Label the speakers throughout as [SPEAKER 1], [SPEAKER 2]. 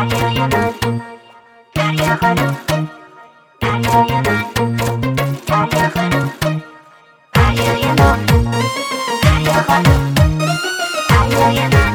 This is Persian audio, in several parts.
[SPEAKER 1] دریای من، دریا خانم، دریای من، دریا خانم، دریای ما، دریا خانم، دریای من.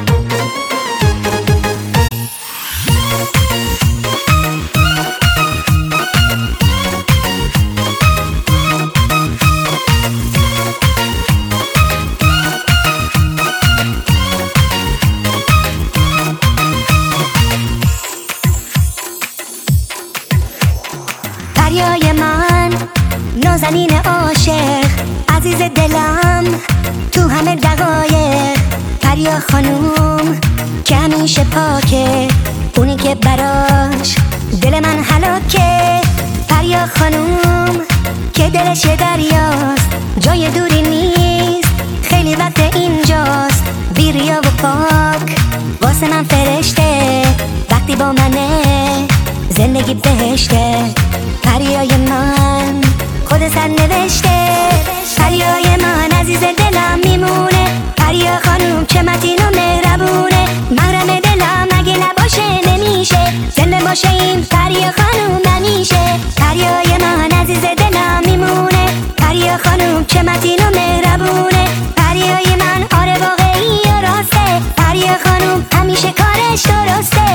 [SPEAKER 2] دریای من، نازنین عاشق، عزیز دلم تو همه دقایق. دریا خانوم که همیشه پاکه، اونی که براش دل من هلاکه. دریا خانوم که دلش دریاست، جای دوری نیست، خیلی وقت اینجاست. بی ریا و پاک واسه من فرشته، وقتی با منه زندگی بهشته. دریای من خود سر نوشته، دریای من عزیز دلم میمونه. دریا خانوم چه متین و مهربونه، محرم دلم اگه نباشه نمیشه، زنده باشه این دریا خانوم همیشه. دریای من عزیز دلم میمونه، دریا خانوم چه متین و مهربونه. دریای من آره واقعی و راسته، دریا خانوم همیشه کارش درسته.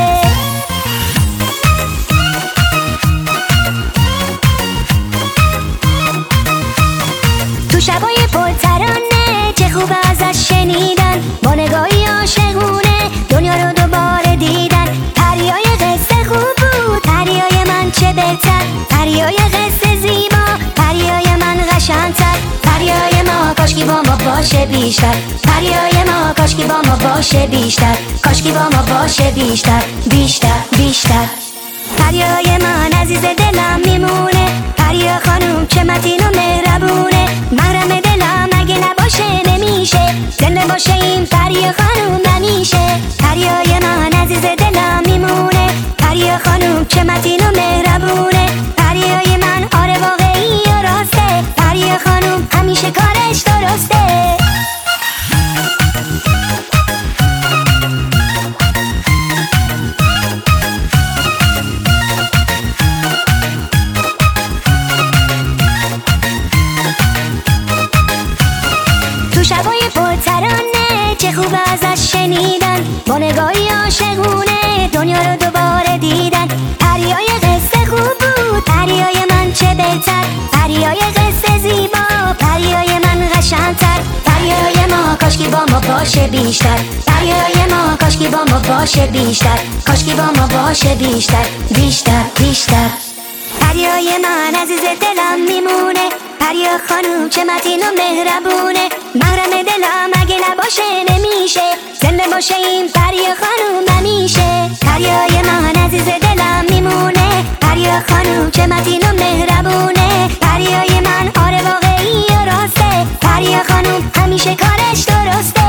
[SPEAKER 2] شبای پرترانه چه خوب ازش شنیدن، با نگاهی عاشقونه دنیا رو دوباره دیدن. دریای قصه خوب بود، دریای من چه بهتر، دریای قصه زیبا، دریای من قشنگ‌تر. دریای ما کاشکی با ما باشه بیشتر، دریای ما کاشکی با ما باشه بیشتر، کاشکی با ما باشه بیشتر، بیشتر بیشتر. دریای من عزیز دلم میمونه، دریا خانوم چه متین و مهربونه، محرم دلم اگه نباشه نمیشه، زنده باشه این دریا خانوم همیشه. دریای من عزیز دلم میمونه، دریا خانوم چه متین و مهربونه. دریای من آره واقعی و راسته، دریا خانوم همیشه کارش درسته. شبای پرترانه چه خوب ازش شنیدن، با نگاهی عاشقونه دنیا رو دوباره دیدن. دریای قصه خوب بود، دریای من چه بهتر، دریای قصه زیبا، دریای من قشنگ‌تر. دریای ما کاشکی با ما باشه بیشتر، دریای ما کاشکی با ما باشه بیشتر، کاشکی با ما باشه بیشتر، بیشتر بیشتر. دریای من عزیز دلم میمونه، دریا خانوم چه متین و مهربونه، محرم دلم اگه نباشه نمیشه، زنده باشه این دریا خانوم همیشه. دریای من عزیز دلم میمونه، دریا خانوم چه متین و مهربونه. دریای من آره واقعی و راسته، دریا خانوم همیشه کارش درسته.